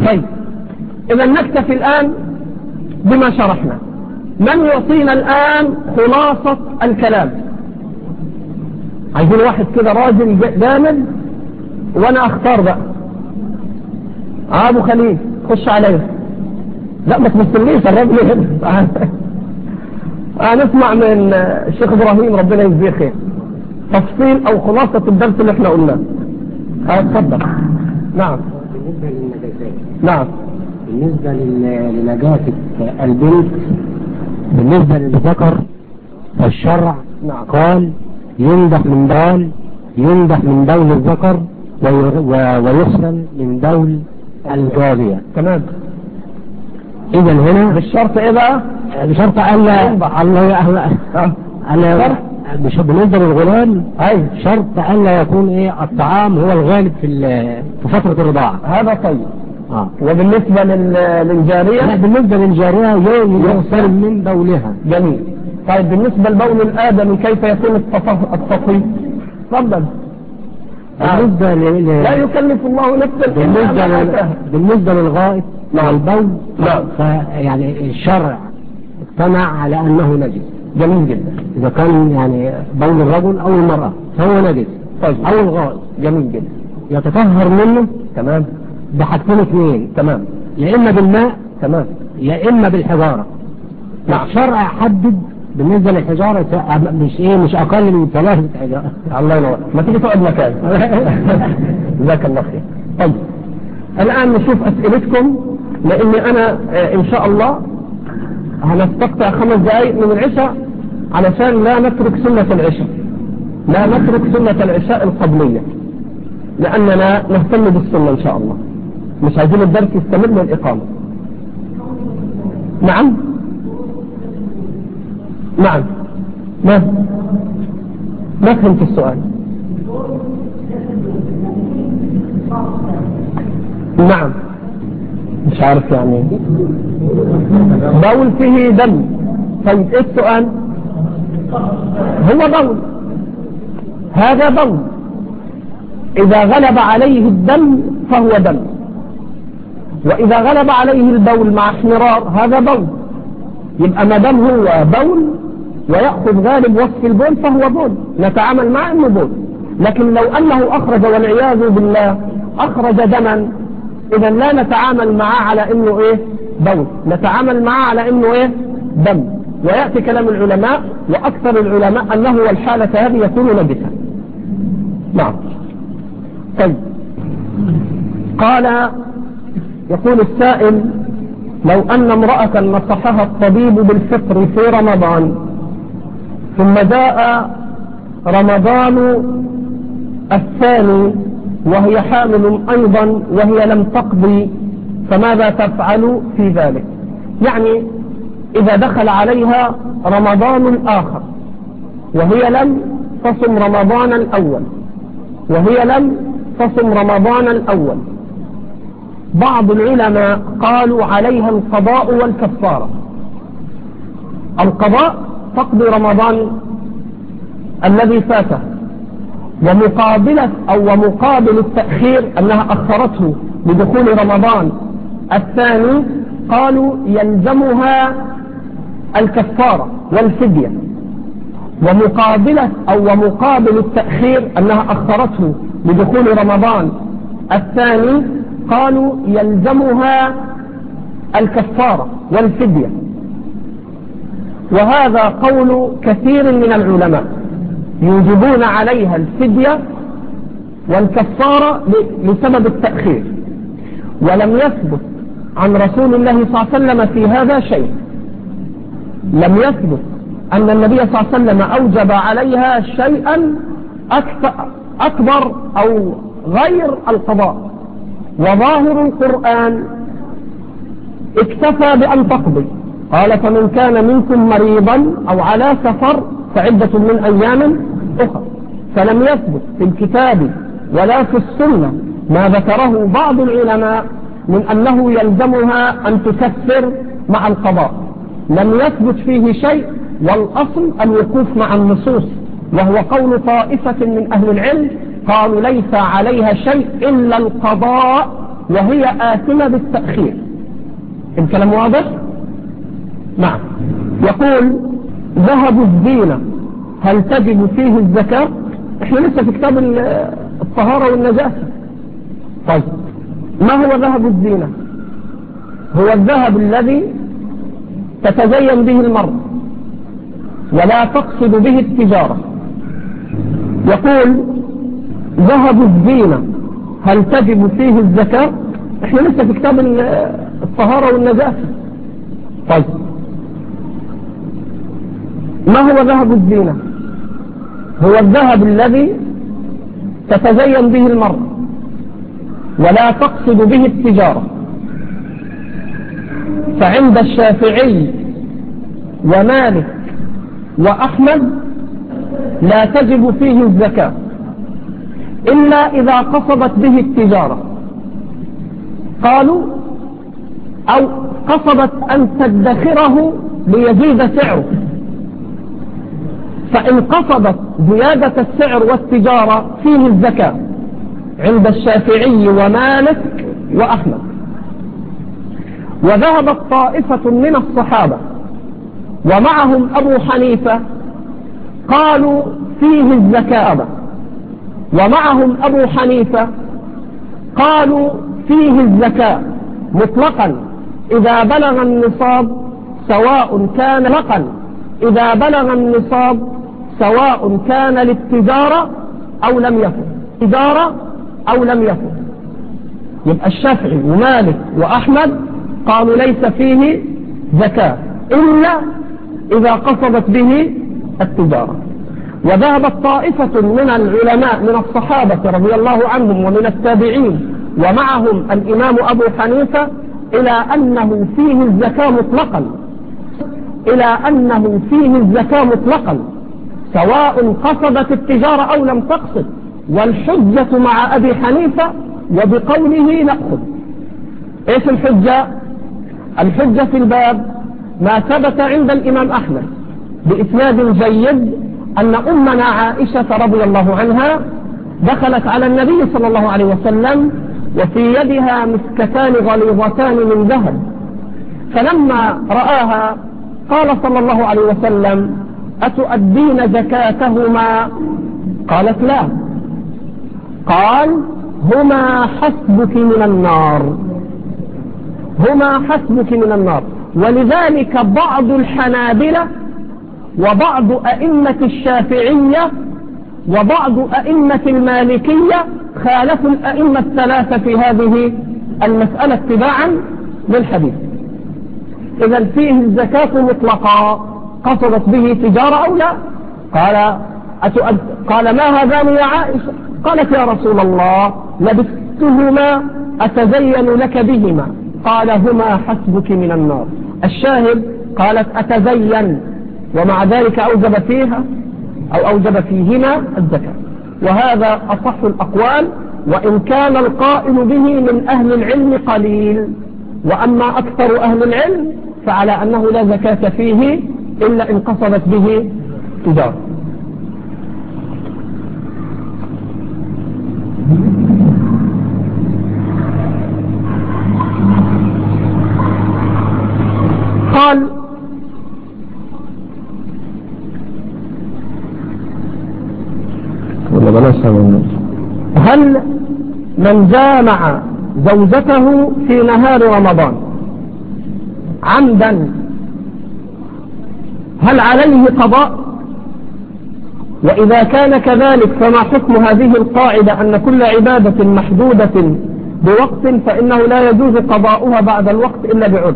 طيب إذا نكتفي الآن بما شرحنا. من يعطينا الآن خلاصة الكلام؟ عايزين واحد كده راجل جامد وانا اختار بقى. ابو خليل خش عليا. لا ما تمثلنيش الراجل. هنسمع من الشيخ ابراهيم ربنا يجزيه خير تفصيل او خلاصة الدرس اللي احنا قلناه. اتفضل. نعم. بالنسبة للنجاسات. نعم. بالنسبة لنجاسة البنت بالنسبة للذكر فالشرع نعم. قال ينضح من بول الذكر ويغسل من بول الجارية. تمام. إذا هنا بالشرط ايه بقى؟ بشرط ألا بالنسبة للغلام اي شرط ألا يكون ايه الطعام هو الغالب في فترة الرضاعة. هذا طيب. وبالنسبة للجارية؟ لا بالنسبة للجارية يغسل من بولها. جميل. طيب بالنسبة لبول الآدمي كيف يكون التطهير؟ تفضل. بالنسبة لا يكلف الله نفسا إلا ما آتاها. بالنسبة للغائط مع البول يعني الشرع اقتنع على أنه نجس. جميل جدا. إذا كان يعني بول الرجل أو المرأة فهو نجس. طيب. أو الغائط. جميل جدا. يتطهر منه. تمام. بحاجتين اثنين. تمام. يا إما بالماء. تمام. يا إما بالحجارة. نعم. الشرع حدد بالنسبة للحجارة مش أقل من 3 حجارة. الله ينور. ما تيجي تقعد مكان. جزاك الله خير. طيب الآن نشوف أسئلتكم لأني أنا إن شاء الله هنستقطع 5 دقائق من العشاء علشان لا نترك سنة العشاء. لا نترك سنة العشاء القبلية لأننا نهتم بالسنة إن شاء الله. مش عايزين الدرس يستمر للإقامة. نعم. نعم. ما فهمت السؤال. نعم. مش عارف يعني بول فيه دم. طيب ايه السؤال؟ هو بول. هذا بول إذا غلب عليه الدم فهو دم، وإذا غلب عليه البول مع احمرار هذا بول. يبقى ما دام هو بول ويأخذ غالب وصف البول فهو بول، نتعامل معه انه بول. لكن لو أنه أخرج والعياذ بالله أخرج دما، إذا لا نتعامل معه على انه ايه بول، نتعامل معه على انه ايه دم. ويأتي كلام العلماء وأكثر العلماء أنه والحالة هذه يكون نجسا. نعم. طيب قال يقول السائل لو أن امرأة نصحها الطبيب بالفطر في رمضان ثم جاء رمضان الثاني وهي حامل أيضا وهي لم تقضي فماذا تفعل في ذلك؟ يعني إذا دخل عليها رمضان آخر وهي لم تصم رمضان الأول بعض العلماء قالوا عليها القضاء والكفارة. القضاء تقضي رمضان الذي فاته، ومقابل التأخير أنها أخرته بدخول رمضان الثاني قالوا يلزمها الكفارة والفدية. ومقابل التأخير أنها أخرته بدخول رمضان الثاني قالوا يلزمها الكفارة والفدية. وهذا قول كثير من العلماء يوجبون عليها الفدية والكفارة لسبب التأخير. ولم يثبت عن رسول الله صلى الله عليه وسلم في هذا شيء. لم يثبت أن النبي صلى الله عليه وسلم أوجب عليها شيئا أكبر أو غير القضاء. وظاهر القرآن اكتفى بأن تقضي. قال فمن كان منكم مريضا أو على سفر فعدة من أيام أخرى. فلم يثبت في الكتاب ولا في السنة ما ذكره بعض العلماء من أنه يلزمها أن تكفر مع القضاء. لم يثبت فيه شيء، والأصل الوقوف مع النصوص، وهو قول طائفة من أهل العلم قالوا ليس عليها شيء إلا القضاء وهي آثمة بالتأخير. الكلام واضح؟ نعم. يقول ذهب الزينة هل تجب فيه الزكاة؟ احنا لسه في كتاب الطهارة والنجاسة. طيب ما هو ذهب الزينة؟ هو الذهب الذي تتزين به المرأة ولا تقصد به التجارة. يقول ذهب الزينة هل تجب فيه الزكاة؟ احنا لسه في كتاب الطهارة والنجاسة. طيب ما هو ذهب الزينة؟ هو الذهب الذي تتزين به المرأة ولا تقصد به التجارة. فعند الشافعي ومالك وأحمد لا تجب فيه الزكاة إلا إذا قصدت به التجارة. قالوا أو قصدت أن تدخره ليزيد سعره. فإن قصدت زيادة السعر والتجارة فيه الزكاة عند الشافعي ومالك وأحمد. وذهبت طائفة من الصحابة ومعهم أبو حنيفة قالوا فيه الزكاة، ومعهم أبو حنيفة قالوا فيه الزكاة مطلقا إذا بلغ النصاب سواء كان مطلقا إذا بلغ النصاب سواء كان للتجارة أو لم يكن تجارة أو لم يكن. يبقى الشافعي ومالك وأحمد قالوا ليس فيه زكاة إلا إذا قصدت به التجارة. وذهبت طائفة من العلماء من الصحابة رضي الله عنهم ومن التابعين ومعهم الإمام أبو حنيفة إلى أنه فيه الزكاة مطلقا سواء قصدت التجارة أو لم تقصد. والحجة مع أبي حنيفة وبقوله نأخذ. إيش الحجة؟ الحجة في الباب ما ثبت عند الإمام أحمد بإسناد جيد أن أمنا عائشة رضي الله عنها دخلت على النبي صلى الله عليه وسلم وفي يدها مسكتان غليظتان من ذهب، فلما رآها قال صلى الله عليه وسلم أتؤدين زكاتهما؟ قالت لا. قال هما حسبك من النار. ولذلك بعض الحنابلة وبعض أئمة الشافعية وبعض أئمة المالكية خالفوا الأئمة الثلاثة في هذه المسألة اتباعا للحديث. إذا فيه الزكاة مطلقا قصدت به تجارة أو لا؟ قال ما هذان يا عائشة؟ قالت يا رسول الله لبستهما أتزين لك بهما. قال هما حسبك من النار. الشاهد قالت أتزين، ومع ذلك أوجب فيهما الزكاة. وهذا أصح الأقوال، وإن كان القائل به من أهل العلم قليل. وأما أكثر أهل العلم فعلى أنه لا زكاة فيه إلا إن قصدت به تجارة. قال هل من جامع زوجته في نهار رمضان عمدا هل عليه قضاء؟ وإذا كان كذلك فما حكم هذه القاعدة أن كل عبادة محدودة بوقت فإنه لا يجوز قضاؤها بعد الوقت إلا بعذر؟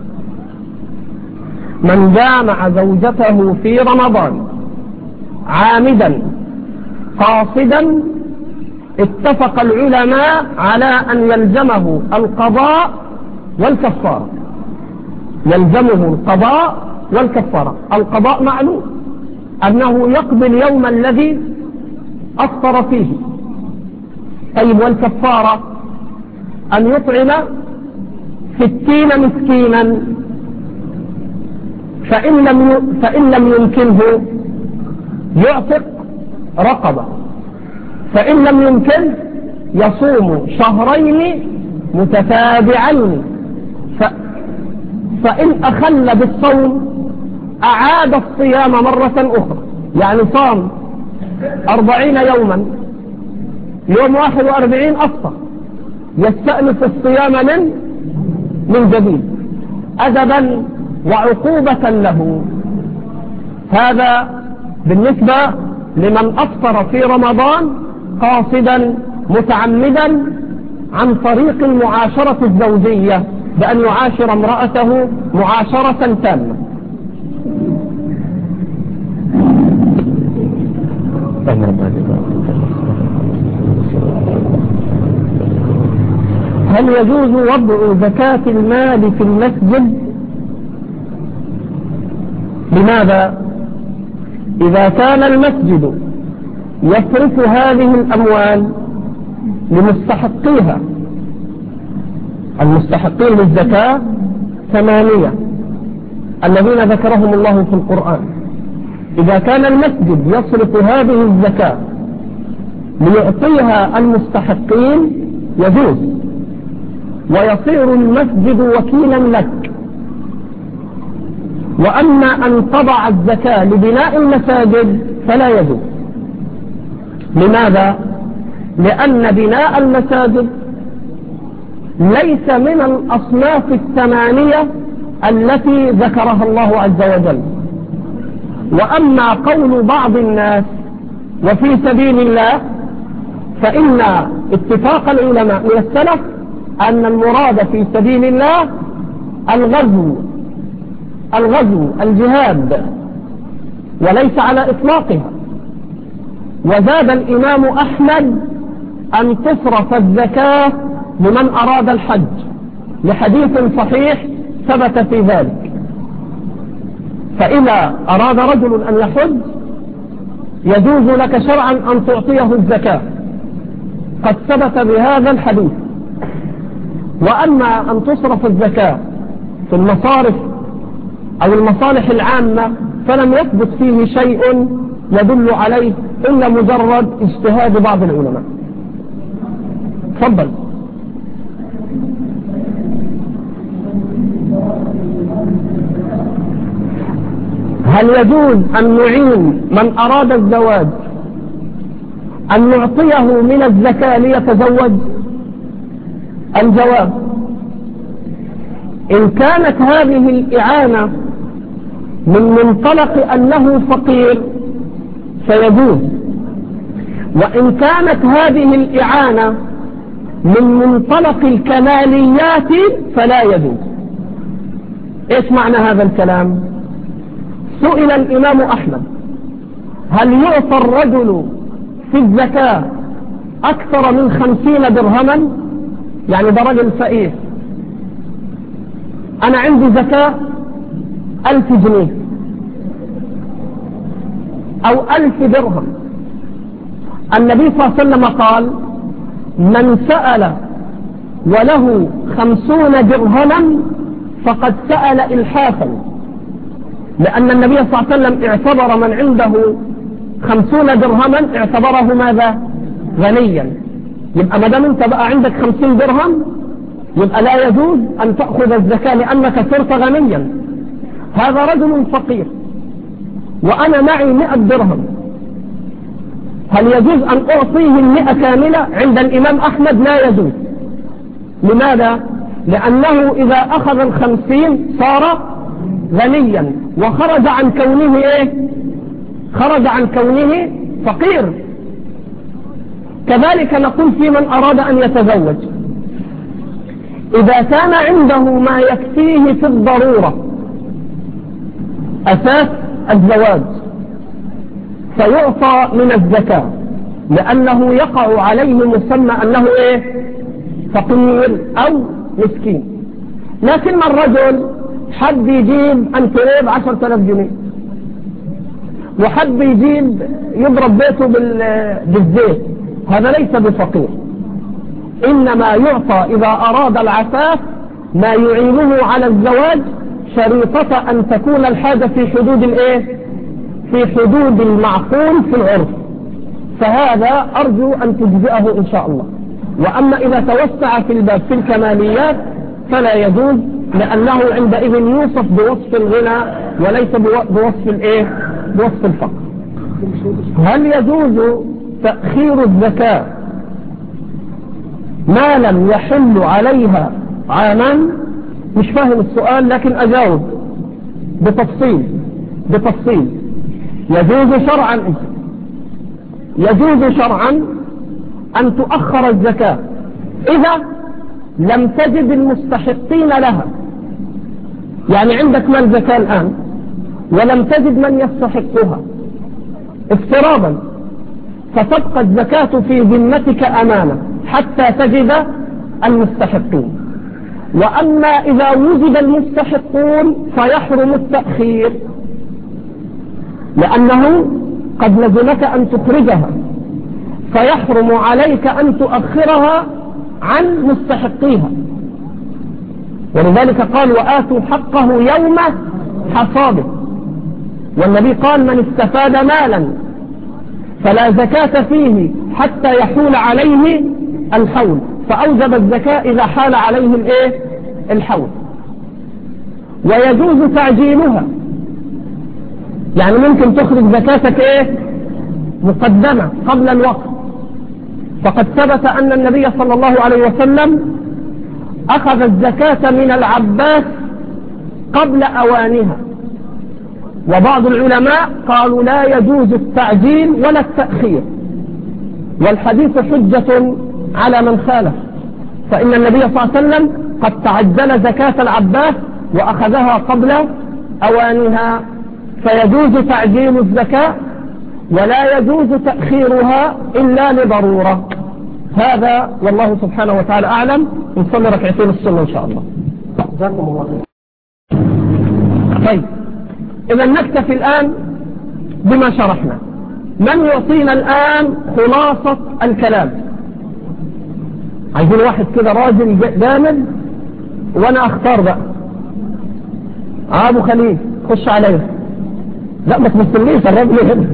من جامع زوجته في رمضان عامدا قاصدا اتفق العلماء على أن يلزمه القضاء والكفارة. القضاء معلوم أنه يقضي اليوم الذي أفطر فيه. طيب والكفارة أن يطعم 60 مسكينا، فإن لم يمكنه يعتق رقبة، فإن لم يمكن يصوم شهرين متتابعين فإن أخل بالصوم أعاد الصيام مرة أخرى، يعني صام 40 يوما، يوم 41 أفطر، يستأنف الصيام من جديد أدبا وعقوبة له. هذا بالنسبة لمن أفطر في رمضان قاصدا متعمدا عن طريق المعاشرة الزوجية بأن يعاشر امرأته معاشرة تامة. هل يجوز وضع زكاة المال في المسجد؟ لماذا؟ إذا كان المسجد يصرف هذه الأموال لمستحقيها، المستحقين للزكاة 8 الذين ذكرهم الله في القرآن، إذا كان المسجد يصرف هذه الزكاة ليعطيها المستحقين يجوز، ويصير المسجد وكيلا لك. وأما أن تضع الزكاة لبناء المساجد فلا يجوز. لماذا؟ لأن بناء المساجد ليس من الأصناف 8 التي ذكرها الله عز وجل. وأما قول بعض الناس وفي سبيل الله فإن اتفاق العلماء من السلف أن المراد في سبيل الله الغزو الجهاد وليس على إطلاقها. وزاد الإمام أحمد أن تصرف الزكاة لمن أراد الحج لحديث صحيح ثبت في ذلك. فإذا أراد رجل أن يحج يجوز لك شرعا أن تعطيه الزكاة، قد ثبت بهذا الحديث. وأما أن تصرف الزكاة في المصارف أو المصالح العامة فلم يثبت فيه شيء يدل عليه إلا مجرد اجتهاد بعض العلماء. تفضل. هل يجوز أن نعين من أراد الزواج أن نعطيه من الزكاة ليتزوج؟ الجواب: إن كانت هذه الإعانة من منطلق أنه فقير فيجوز، وإن كانت هذه الإعانة من منطلق الكماليات فلا يجوز. إيش معنى هذا الكلام؟ سئل الإمام أحمد: هل يعطى الرجل في الزكاة أكثر من 50 درهما؟ يعني ده رجل فقير، أنا عندي زكاة 1000 جنيه أو 1000 درهم. النبي صلى الله عليه وسلم قال: من سأل وله 50 درهما فقد سأل إلحافا، لأن النبي صلى الله عليه وسلم اعتبر من عنده 50 درهما اعتبره ماذا؟ غنيا. يبقى ما دام انت بقى عندك 50 درهم يبقى لا يجوز أن تأخذ الزكاة لأنك صرت غنيا. هذا رجل فقير وأنا معي 100 درهم، هل يجوز أن أعطيه 100 كاملة؟ عند الإمام أحمد لا يجوز. لماذا؟ لأنه إذا أخذ 50 صار غنيا وخرج عن كونه خرج عن كونه فقير. كذلك نقول في من أراد أن يتزوج: إذا كان عنده ما يكفيه في الضرورة أساس الزواج فيعطى من الزكاة، لأنه يقع عليه مسمى أنه فقير أو مسكين. لكن الرجل حد يجيب أنتريب 10,000 جنيه وحد يجيب يضرب بيته بالزيت، هذا ليس بفقير. إنما يعطى إذا أراد العفاف ما يعينه على الزواج، شريطة أن تكون الحاجة في حدود في حدود المعقول في العرف. فهذا أرجو أن تجزئه إن شاء الله. وأما إذا توسع في الباب في الكماليات فلا يجوز، لأنه عندئذ يوصف بوصف الغنى وليس بوصف الإيه؟ بوصف الفقر. هل يجوز تأخير الزكاة ما لم يحل عليها عاما؟ مش فاهم السؤال لكن أجاوب بتفصيل. يجوز شرعا أن تؤخر الزكاة إذا لم تجد المستحقين لها. يعني عندك مال زكاة الآن ولم تجد من يستحقها افتراضا، فتبقى الزكاة في ذمتك أمانة حتى تجد المستحقين. وأما إذا وجد المستحقون فيحرم التأخير، لأنه قد لزمك أن تخرجها، فيحرم عليك أن تؤخرها عن مستحقيها. ولذلك قال وآتوا حقه يوم حصاده. والنبي قال من استفاد مالا فلا زكاة فيه حتى يحول عليه الحول، فأوجب الزكاة إذا حال عليه الحول. ويجوز تعجيلها، يعني ممكن تخرج زكاتك مقدمة قبل الوقت. فقد ثبت أن النبي صلى الله عليه وسلم أخذ الزكاة من العباس قبل أوانها. وبعض العلماء قالوا لا يجوز التعجيل ولا التأخير، والحديث حجة على من خالف، فإن النبي صلى الله عليه وسلم قد تعجل زكاة العباس وأخذها قبل أوانها. فيجوز تعجيل الزكاة ولا يجوز تأخيرها إلا لضرورة. هذا والله سبحانه وتعالى أعلم. نصلي ركعتين السنة إن شاء الله. طيب، إذا نكتفي الآن بما شرحنا. من يعطينا الآن خلاصة الكلام؟ عايزين واحد كده راجل جامد وأنا أختار بقى. أبو خليل خش عليه. لا ما تمثلنيش الراجل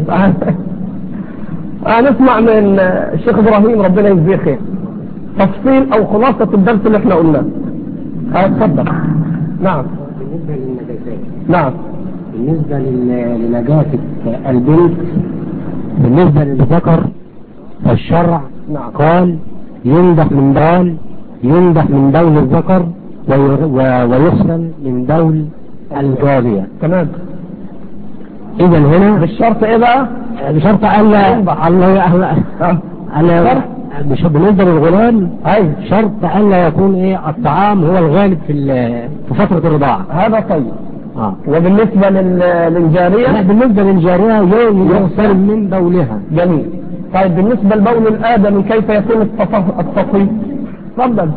نسمع من الشيخ إبراهيم ربنا يجزيه خير تفصيل أو خلاصة الدرس اللي احنا قلناه. اتفضل. نعم. بالنسبة للنجاسات. نعم. بالنسبة لنجاسة البنت بالنسبة للذكر فالشرع نعم. قال ينضح من بول الذكر ويغسل من بول الجارية. تمام. إذا هنا بالشرط إيه بقى؟ بشرط مش بالنسبة للغلام شرط ألا يكون الطعام هو الغالب في فترة الرضاعة. هذا طيب. وبالنسبة للجارية؟ لا، بالنسبة للجارية يغسل من بولها. جميل. طيب بالنسبة لبول الآدمي كيف يكون التطهير؟ تفضل.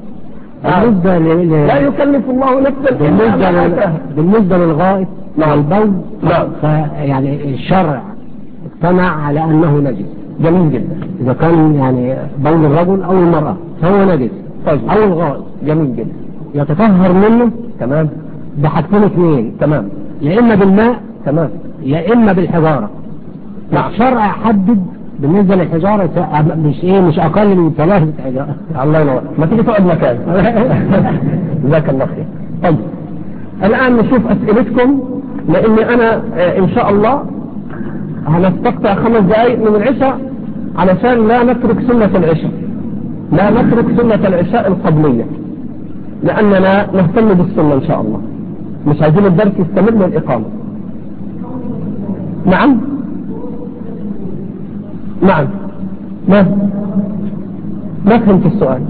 لا يكلف الله نفسا إلا ما آتاها. بالنسبة للغائط مع البول يعني الشرع اقتنع على أنه نجس. جميل جدا. إذا كان يعني بول الرجل أو المرأة فهو نجس. طيب. أو الغائط. جميل جدا. يتطهر منه. تمام. بحاجتين اثنين. تمام. يا إما بالماء. تمام. يا إما بالحجارة. نعم. الشرع حدد بالنسبة للحجارة مش أقل من 3 حجارة. الله ينور. ما تيجي تقعد مكان. جزاك الله خير. طيب الآن نشوف أسئلتكم، لأني أنا إن شاء الله هنستقطع 5 دقائق من العشاء علشان لا نترك سنة العشاء، لا نترك سنة العشاء القبلية، لأننا نهتم بالسنة إن شاء الله. مش عايزين الدرس يستمر للإقامة. نعم. نعم. ما فهمت السؤال.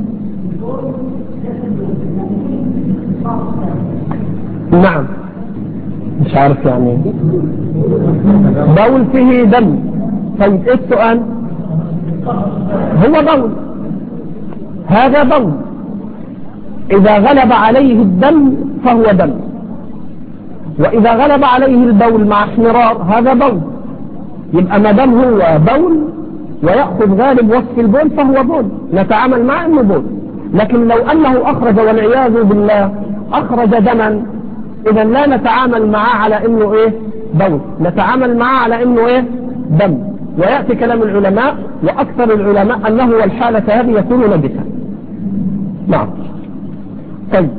نعم. مش عارف يعني بول فيه دم. طيب ايه السؤال؟ هو بول، هذا بول. إذا غلب عليه الدم فهو دم، وإذا غلب عليه البول مع احمرار هذا بول. يبقى ما دام هو بول ويأخذ غالب وصف البول فهو بول، نتعامل معه انه بول. لكن لو أنه أخرج والعياذ بالله أخرج دما، إذا لا نتعامل معه على إنه بول، نتعامل معه على إنه دم. ويأتي كلام العلماء، وأكثر العلماء أنه والحالة هذه يكون نجسا. نعم. طيب،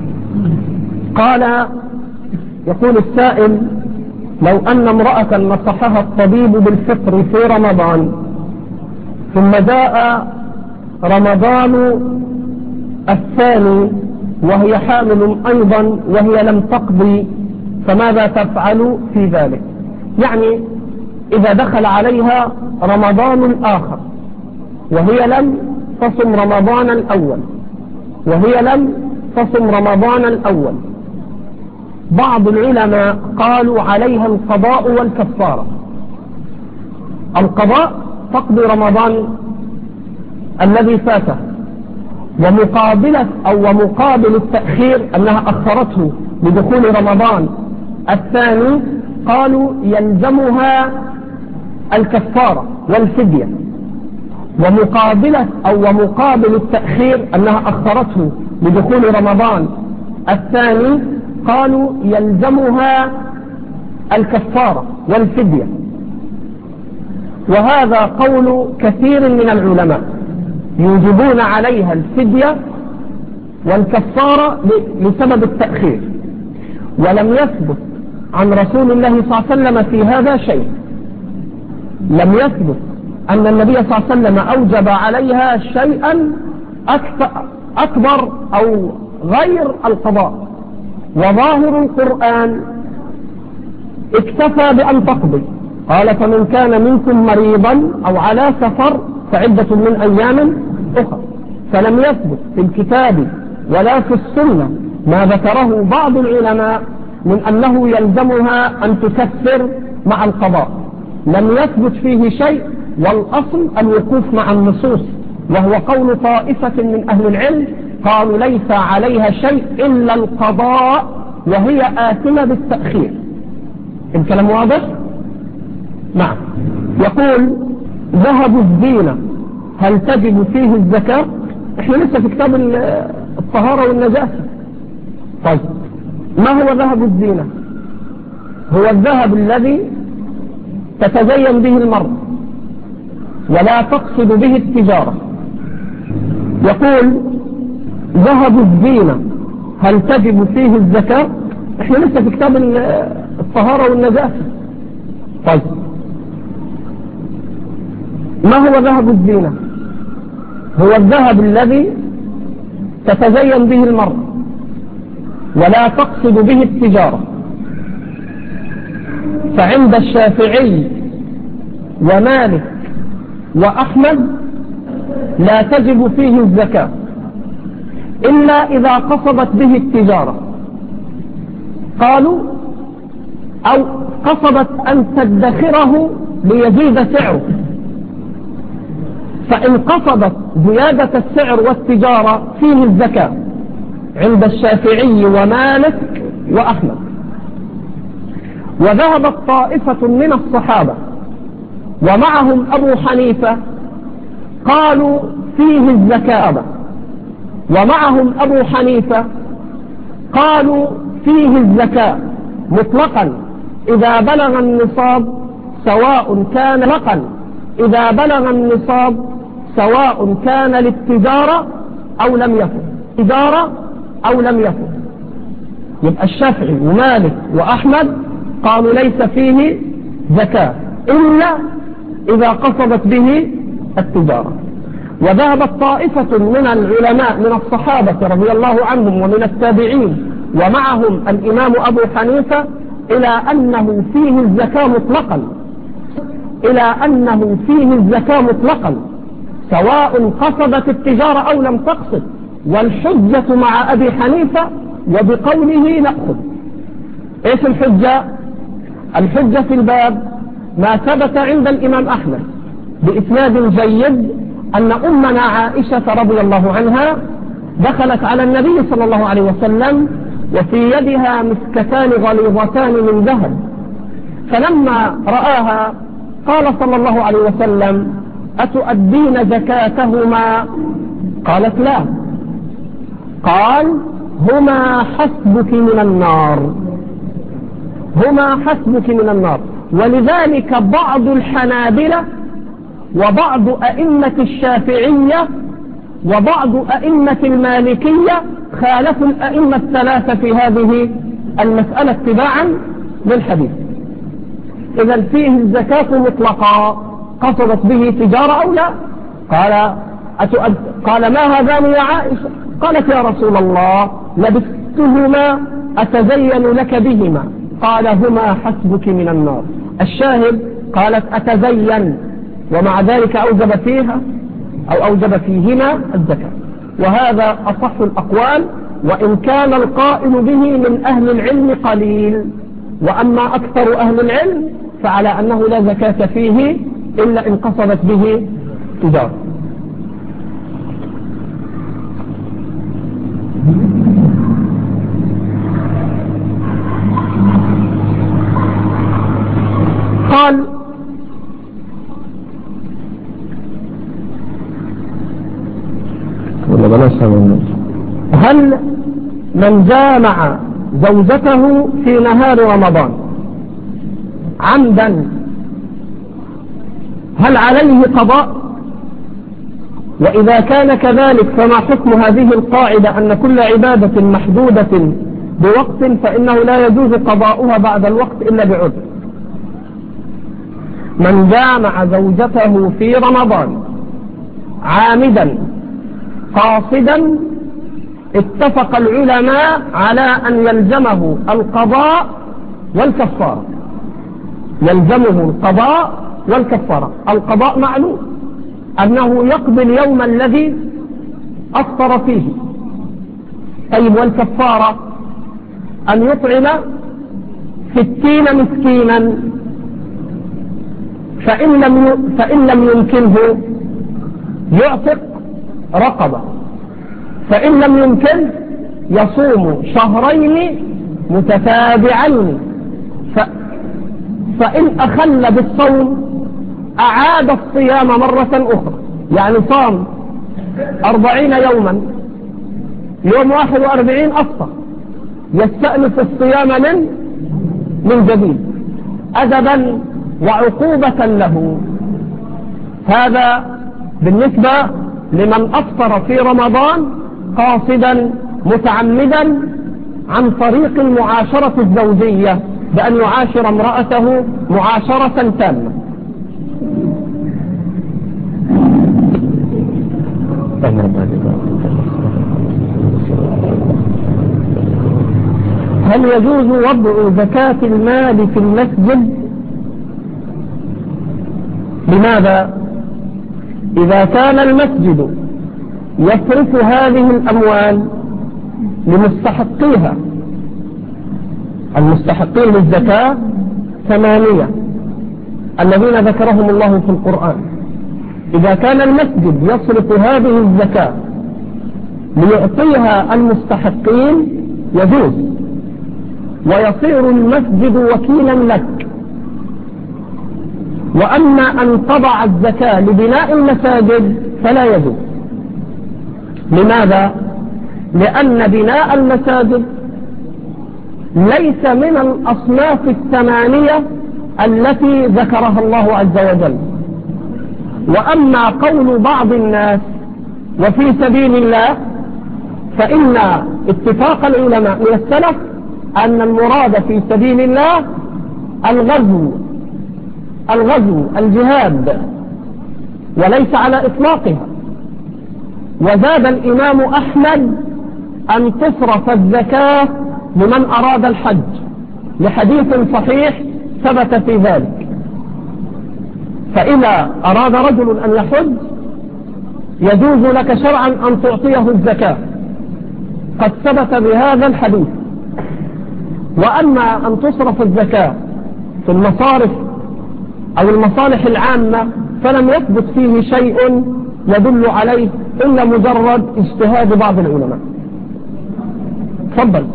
قال يقول السائل: لو أن امرأة نصحها الطبيب بالفطر في رمضان، ثم جاء رمضان الثاني وهي حامل أيضا وهي لم تقضي، فماذا تفعل في ذلك؟ يعني إذا دخل عليها رمضان الآخر وهي لم تصم رمضان الأول بعض العلماء قالوا عليها القضاء والكفارة. القضاء تقضي رمضان الذي فاته، ومقابل التأخير أنها أخرته لدخول رمضان الثاني، قالوا يلزمها الكفارة والفدية. ومقابل التأخير أنها أخرته لدخول رمضان الثاني، قالوا يلزمها الكفارة والفدية. وهذا قول كثير من العلماء، يوجبون عليها الفدية والكفارة لسبب التأخير. ولم يثبت عن رسول الله صلى الله عليه وسلم في هذا شيء، لم يثبت أن النبي صلى الله عليه وسلم أوجب عليها شيئا أكبر أو غير القضاء. وظاهر القرآن اكتفى بأن تقضي، قال: فمن كان منكم مريضا أو على سفر فعدة من أيام أخرى. فلم يثبت في الكتاب ولا في السنة ما ذكره بعض العلماء من أنه يلزمها أن تكفر مع القضاء، لم يثبت فيه شيء. والأصل الوقوف مع النصوص، وهو قول طائفة من أهل العلم، قالوا ليس عليها شيء إلا القضاء وهي آثمة بالتأخير. الكلام واضح؟ نعم. يقول: ذهب الزينة هل تجب فيه الزكاة؟ احنا لسه في كتاب الطهارة والنجاسة. طيب، ما هو ذهب الزينة؟ هو الذهب الذي تتزين به المرأة ولا تقصد به التجارة. يقول: ذهب الزينة هل تجب فيه الزكاة؟ احنا لسه في كتاب الطهارة والنجاسة. طيب، ما هو ذهب الزينة؟ هو الذهب الذي تتزين به المرأة ولا تقصد به التجارة. فعند الشافعي ومالك وأحمد لا تجب فيه الزكاة إلا إذا قصدت به التجارة. قالوا: أو قصدت أن تدخره ليزيد سعره. فإن قصدت زيادة السعر والتجارة فيه الزكاة عند الشافعي ومالك وأحمد. وذهبت طائفة من الصحابة ومعهم أبو حنيفة قالوا فيه الزكاة، ومعهم أبو حنيفة قالوا فيه الزكاة مطلقا إذا بلغ النصاب، سواء كان مطلقا إذا بلغ النصاب سواء كان للتجارة أو لم يكن يبقى الشافعي ومالك وأحمد قالوا ليس فيه زكاة إلا إذا قصدت به التجارة. وذهبت طائفة من العلماء من الصحابة رضي الله عنهم ومن التابعين ومعهم الإمام أبو حنيفة إلى أنه فيه الزكاة مطلقا سواء قصدت التجارة أو لم تقصد. والحجة مع أبي حنيفة وبقوله نأخذ. إيش الحجة؟ الحجة في الباب ما ثبت عند الإمام أحمد بإسناد جيد أن أمنا عائشة رضي الله عنها دخلت على النبي صلى الله عليه وسلم وفي يدها مسكتان غليظتان من ذهب، فلما رآها قال صلى الله عليه وسلم: أتؤدين زكاتهما؟ قالت: لا. قال: هما حسبك من النار. ولذلك بعض الحنابلة وبعض أئمة الشافعية وبعض أئمة المالكية خالفوا الأئمة الثلاثة في هذه المسألة اتباعا للحديث. إذا فيه الزكاة مطلقا قصدت به تجارة أو لا؟ قال ما هذان يا عائشة؟ قالت يا رسول الله لبستهما أتزين لك بهما. قال هما حسبك من النار. الشاهد قالت أتزين، ومع ذلك أوجب فيها أو أوجب فيهما الزكاة، وهذا أصح الأقوال، وإن كان القائل به من أهل العلم قليل، وأما أكثر أهل العلم فعلى أنه لا زكاة فيه إلا إن قصدت به تجارة. قال هل من جامع زوجته في نهار رمضان عمدا هل عليه قضاء؟ وإذا كان كذلك فما حكم هذه القاعدة أن كل عبادة محدودة بوقت فإنه لا يجوز قضاؤها بعد الوقت إلا بعذر؟ من جامع زوجته في رمضان عامدا قاصدا اتفق العلماء على أن يلزمه القضاء والكفارة. يلزمه القضاء والكفارة. القضاء معلوم أنه يقضي اليوم الذي أفطر فيه. طيب والكفارة أن يطعم 60 مسكينا، فإن لم يمكنه يعتق رقبة، فإن لم يمكن يصوم شهرين متتابعين، فإن أخل بالصوم أعاد الصيام مرة أخرى. يعني صام 40 يوما، يوم 41 أفطر، يستأنف الصيام من جديد أدبا وعقوبة له. هذا بالنسبة لمن أفطر في رمضان قاصدا متعمدا عن طريق المعاشرة الزوجية بأن يعاشر امرأته معاشرة تامة. هل يجوز وضع زكاة المال في المسجد؟ لماذا؟ إذا كان المسجد يصرف هذه الأموال لمستحقيها، المستحقين للزكاة 8 الذين ذكرهم الله في القرآن. إذا كان المسجد يصرف هذه الزكاة ليعطيها المستحقين يجوز، ويصير المسجد وكيلا لك. وأما أن تضع الزكاة لبناء المساجد فلا يجوز. لماذا؟ لأن بناء المساجد ليس من الأصناف 8 التي ذكرها الله عز وجل. وأما قول بعض الناس وفي سبيل الله فإن اتفاق العلماء من السلف أن المراد في سبيل الله الغزو الجهاد، وليس على إطلاقها. وزاد الإمام أحمد أن تصرف الزكاة لمن أراد الحج لحديث صحيح ثبت في ذلك. فإذا أراد رجل أن يحج يجوز لك شرعا أن تعطيه الزكاة، قد ثبت بهذا الحديث. وأما أن تصرف الزكاة في المصارف أو المصالح العامة فلم يثبت فيه شيء يدل عليه إلا مجرد اجتهاد بعض العلماء. تفضل.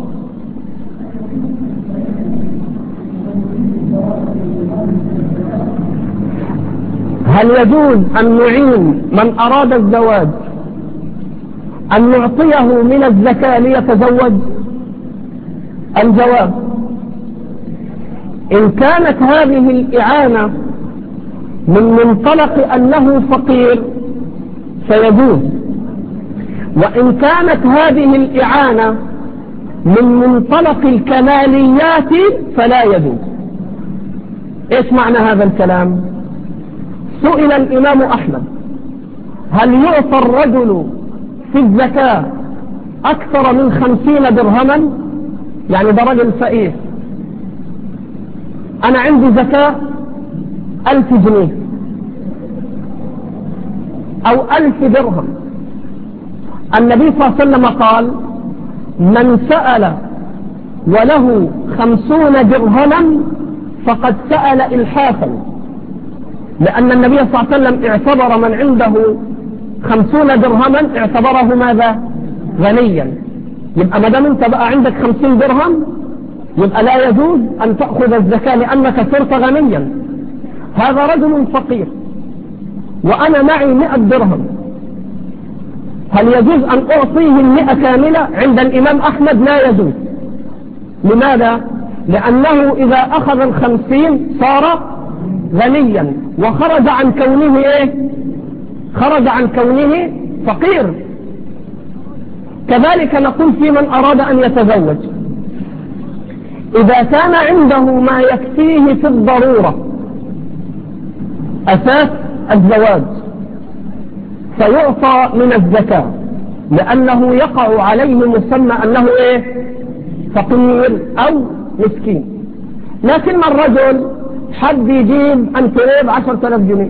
هل يجوز أن نعين من أراد الزواج أن نعطيه من الزكاة ليتزوج؟ الجواب إن كانت هذه الإعانة من منطلق أنه فقير فيجوز، وإن كانت هذه الإعانة من منطلق الكماليات فلا يجوز. إيش معنى هذا الكلام؟ سئل الإمام أحمد هل يعطى الرجل في الزكاة أكثر من 50 درهما؟ يعني ده رجل فقير، أنا عندي زكاة 1000 جنيه أو 1000 درهم. النبي صلى الله عليه وسلم قال من سأل وله 50 درهما فقد سأل إلحافا، لأن النبي صلى الله عليه وسلم اعتبر من عنده 50 درهما اعتبره ماذا؟ غنيا. يبقى ما دام انت بقى عندك 50 درهم يبقى لا يجوز أن تأخذ الزكاة لأنك صرت غنيا. هذا رجل فقير وأنا معي 100 درهم، هل يجوز أن أعطيه 100 كاملة؟ عند الإمام أحمد لا يجوز. لماذا؟ لأنه إذا أخذ 50 صار غنيا وخرج عن كونه إيه؟ خرج عن كونه فقير. كذلك نقول في من أراد أن يتزوج، إذا كان عنده ما يكفيه في الضرورة أساس الزواج فيعطى من الزكاة، لأنه يقع عليه مسمى أنه إيه؟ فقير أو مسكين. لكن الرجل حد يجيب أنتريب 10,000 جنيه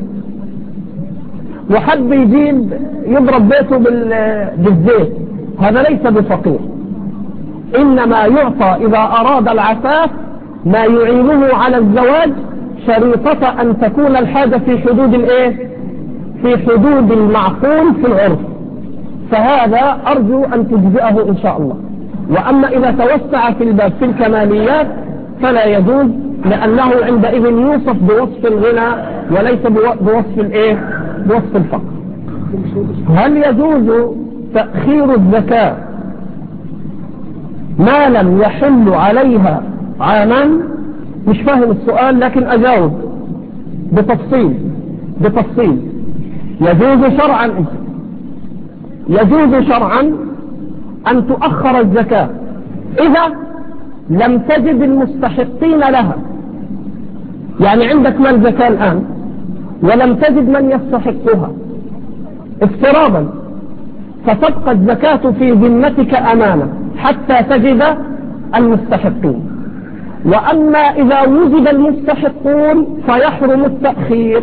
وحد يجيب يضرب بيته بالزيت، هذا ليس بفقير، إنما يعطى إذا أراد العفاف ما يعينه على الزواج، شريطة أن تكون الحاجة في حدود الإيه؟ في حدود المعقول في العرف، فهذا أرجو أن تجزئه إن شاء الله. وأما إذا توسع في الباب في الكماليات فلا يجوز، لأنه عندئذ يوصف بوصف الغنى وليس بوصف الإيه؟ بوصف الفقر. هل يجوز تأخير الزكاة ما لم يحل عليها عاما؟ مش فاهم السؤال لكن أجاوب بتفصيل. يجوز شرعا أن تؤخر الزكاة إذا لم تجد المستحقين لها. يعني عندك مال زكاة الآن ولم تجد من يستحقها افتراضا، فتبقى الزكاة في ذمتك أمانة حتى تجد المستحقين. وأما إذا وجد المستحقون فيحرم التأخير،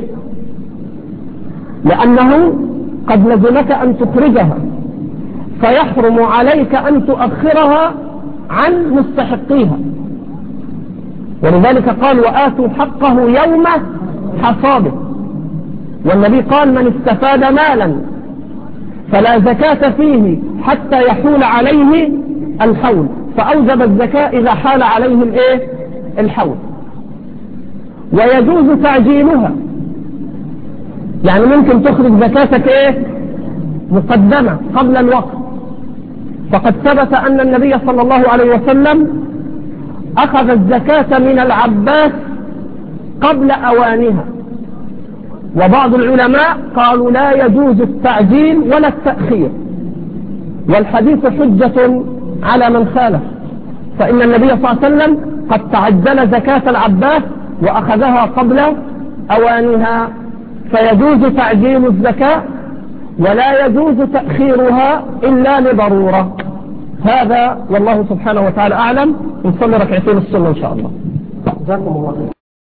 لأنه قد لزمك أن تخرجها، فيحرم عليك أن تؤخرها عن مستحقيها. ولذلك قال وآتوا حقه يوم حصاده، والنبي قال من استفاد مالا فلا زكاة فيه حتى يحول عليه الحول، فأوجب الزكاة إذا حال عليه الإيه؟ الحول. ويجوز تعجيلها، يعني ممكن تخرج زكاتك إيه؟ مقدمة قبل الوقت، فقد ثبت أن النبي صلى الله عليه وسلم أخذ الزكاة من العباس قبل أوانها. وبعض العلماء قالوا لا يجوز التعجيل ولا التأخير، والحديث حجة على من خالف، فإن النبي صلى الله عليه وسلم قد تعجل زكاة العباس وأخذها قبل أوانها، فيجوز تعجيل الزكاة ولا يجوز تأخيرها إلا لضرورة. هذا والله سبحانه وتعالى أعلم. نصلي ركعتين السنة إن شاء الله.